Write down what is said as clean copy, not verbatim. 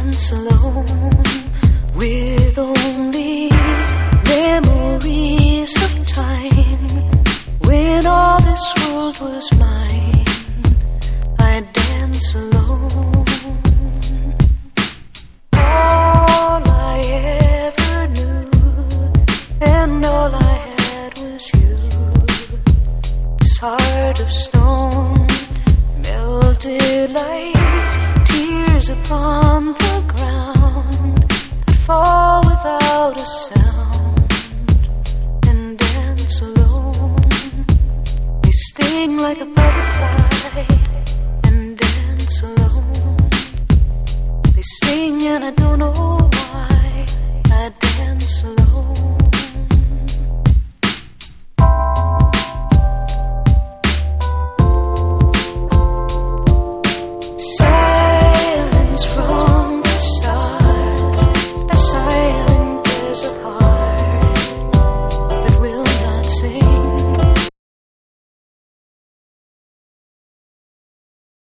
dance alone with only memories of time when all this world was mine. I dance alone. All I ever knew and all I had was you. This heart of stone melted like tears upon the ground that fall without a sound and dance alone. They sting like a butterfly